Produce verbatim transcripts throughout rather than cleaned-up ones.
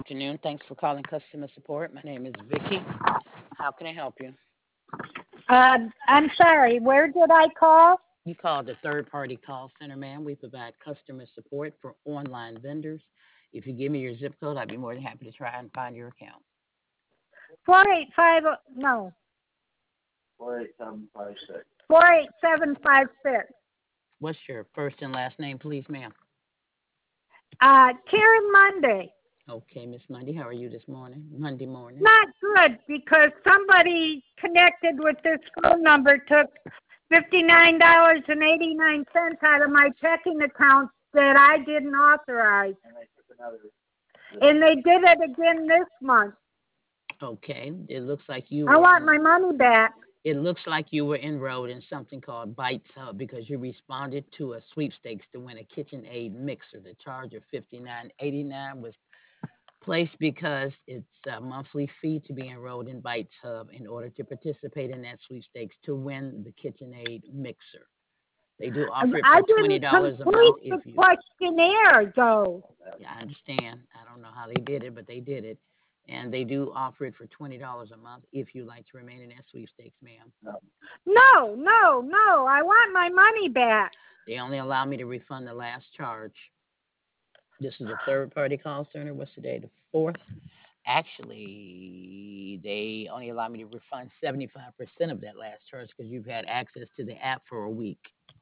Afternoon. Thanks for calling customer support. My name is Vicky. How can I help you? Uh, I'm sorry, where did I call? You called the third party call center, ma'am. We provide customer support for online vendors. If you give me your zip code, I'd be more than happy to try and find your account. four eight five, no, four eight seven five six. What's your first and last name, please, ma'am? Uh, Karen Monday. Okay, Miss Monday, how are you this morning? Monday morning. Not good because somebody connected with this phone number took fifty-nine dollars and eighty-nine cents out of my checking account that I didn't authorize. And they did it again this month. Okay, it looks like you I were want in, my money back. it looks like you were enrolled in something called Bites Hub because you responded to a sweepstakes to win a KitchenAid mixer. The charge of fifty-nine eighty-nine was placed because it's a monthly fee to be enrolled in Bites Hub in order to participate in that sweepstakes to win the KitchenAid mixer. They do offer it I for twenty didn't dollars a complete month the if you. questionnaire, though. Yeah, I understand. I don't know how they did it, but they did it, and they do offer it for twenty dollars a month if you like to remain in that sweepstakes, ma'am. No, no, no. I want my money back. They only allow me to refund the last charge. This is a third party call center. What's today? The fourth. Actually, they only allow me to refund seventy-five percent of that last charge because you've had access to the app for a week.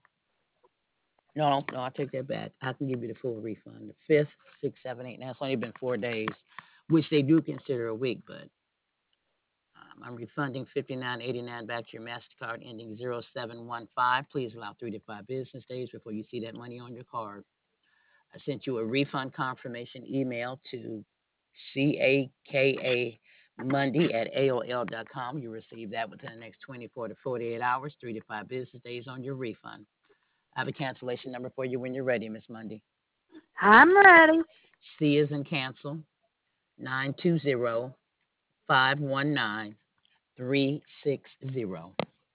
No, no, I take that back. I can give you the full refund. The fifth, sixth, seventh, eighth. Now it's only been four days, which they do consider a week, but um, I'm refunding fifty-nine eighty-nine back to your Mastercard ending zero seven one five. Please allow three to five business days before you see that money on your card. I sent you a refund confirmation email to C A K A Monday at A O L dot com. You receive that within the next twenty-four to forty-eight hours, three to five business days on your refund. I have a cancellation number for you when you're ready, Miss Monday. I'm ready. C is in cancel, nine two zero five one nine three six zero.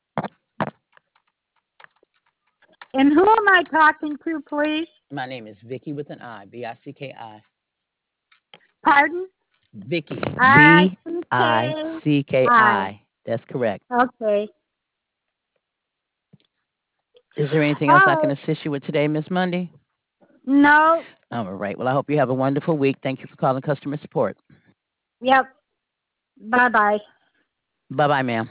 And who am I talking to, please? My name is Vicky with an I, V I C K I. Pardon? Vicky, I V C I K C K I. I. That's correct. Okay. Is there anything else I can Oh, assist you with today, Miss Monday? no. All right. Well, I hope you have a wonderful week. Thank you for calling customer support. Yep. Bye bye. Bye bye, ma'am.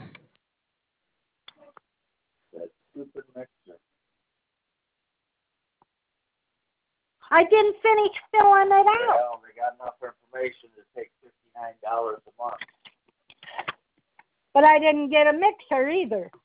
I didn't finish filling it out. Well, they got enough information to take fifty-nine dollars a month. But I didn't get a mixer either.